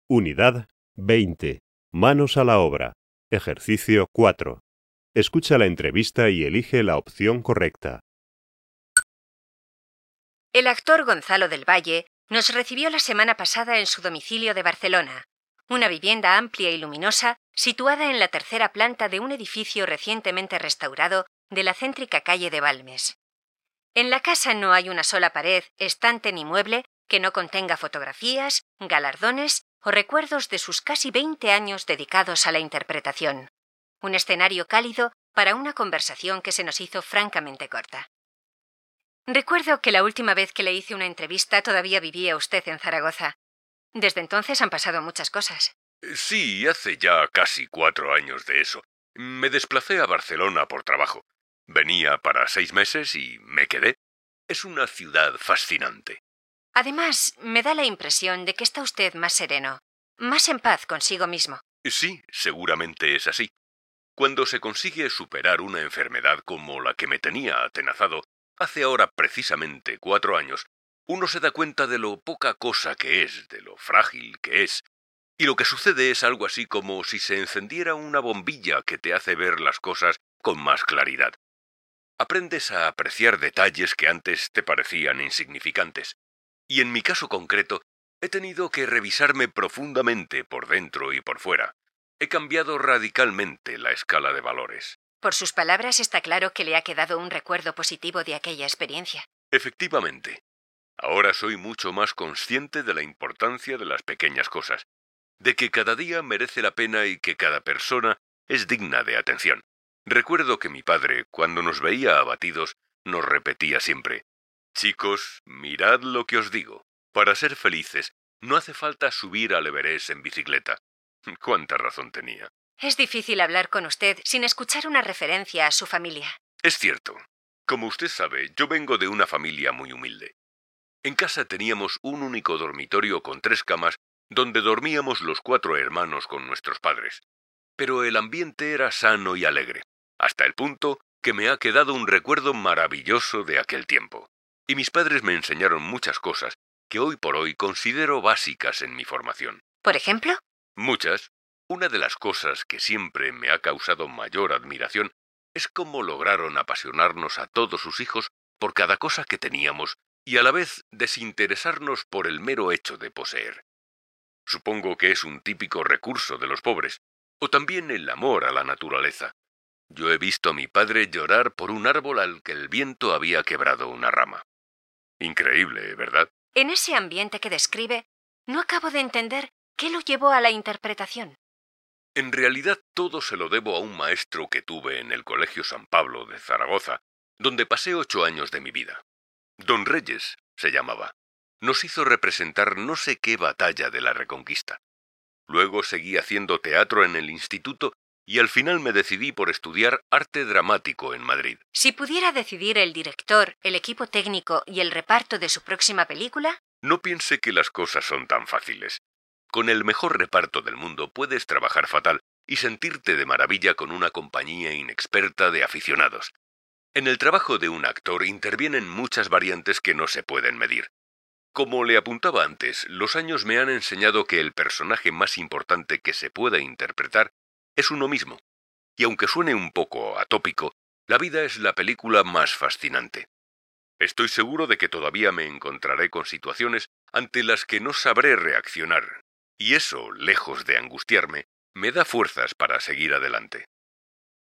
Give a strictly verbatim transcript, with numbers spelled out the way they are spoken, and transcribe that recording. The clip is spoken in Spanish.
Unidad veinte. Manos a la obra. Ejercicio cuatro. Escucha la entrevista y elige la opción correcta. El actor Gonzalo del Valle nos recibió la semana pasada en su domicilio de Barcelona, una vivienda amplia y luminosa situada en la tercera planta de un edificio recientemente restaurado de la céntrica calle de Balmes. En la casa no hay una sola pared, estante ni mueble que no contenga fotografías, galardones o recuerdos de sus casi veinte años dedicados a la interpretación. Un escenario cálido para una conversación que se nos hizo francamente corta. Recuerdo que la última vez que le hice una entrevista todavía vivía usted en Zaragoza. Desde entonces han pasado muchas cosas. Sí, hace ya casi cuatro años de eso. Me desplacé a Barcelona por trabajo. Venía para seis meses y me quedé. Es una ciudad fascinante. Además, me da la impresión de que está usted más sereno, más en paz consigo mismo. Sí, seguramente es así. Cuando se consigue superar una enfermedad como la que me tenía atenazado, hace ahora precisamente cuatro años, uno se da cuenta de lo poca cosa que es, de lo frágil que es. Y lo que sucede es algo así como si se encendiera una bombilla que te hace ver las cosas con más claridad. Aprendes a apreciar detalles que antes te parecían insignificantes. Y en mi caso concreto, he tenido que revisarme profundamente por dentro y por fuera. He cambiado radicalmente la escala de valores. Por sus palabras está claro que le ha quedado un recuerdo positivo de aquella experiencia. Efectivamente. Ahora soy mucho más consciente de la importancia de las pequeñas cosas, de que cada día merece la pena y que cada persona es digna de atención. Recuerdo que mi padre, cuando nos veía abatidos, nos repetía siempre: chicos, mirad lo que os digo. Para ser felices, no hace falta subir al Everest en bicicleta. ¿Cuánta razón tenía? Es difícil hablar con usted sin escuchar una referencia a su familia. Es cierto. Como usted sabe, yo vengo de una familia muy humilde. En casa teníamos un único dormitorio con tres camas donde dormíamos los cuatro hermanos con nuestros padres. Pero el ambiente era sano y alegre, hasta el punto que me ha quedado un recuerdo maravilloso de aquel tiempo. Y mis padres me enseñaron muchas cosas que hoy por hoy considero básicas en mi formación. ¿Por ejemplo? Muchas. Una de las cosas que siempre me ha causado mayor admiración es cómo lograron apasionarnos a todos sus hijos por cada cosa que teníamos y a la vez desinteresarnos por el mero hecho de poseer. Supongo que es un típico recurso de los pobres, o también el amor a la naturaleza. Yo he visto a mi padre llorar por un árbol al que el viento había quebrado una rama. Increíble, ¿verdad? En ese ambiente que describe, no acabo de entender qué lo llevó a la interpretación. En realidad todo se lo debo a un maestro que tuve en el Colegio San Pablo de Zaragoza, donde pasé ocho años de mi vida. Don Reyes se llamaba. Nos hizo representar no sé qué batalla de la Reconquista. Luego seguí haciendo teatro en el instituto y al final me decidí por estudiar arte dramático en Madrid. Si pudiera decidir el director, el equipo técnico y el reparto de su próxima película... No piense que las cosas son tan fáciles. Con el mejor reparto del mundo puedes trabajar fatal y sentirte de maravilla con una compañía inexperta de aficionados. En el trabajo de un actor intervienen muchas variantes que no se pueden medir. Como le apuntaba antes, los años me han enseñado que el personaje más importante que se pueda interpretar es uno mismo. Y aunque suene un poco atópico, la vida es la película más fascinante. Estoy seguro de que todavía me encontraré con situaciones ante las que no sabré reaccionar. Y eso, lejos de angustiarme, me da fuerzas para seguir adelante.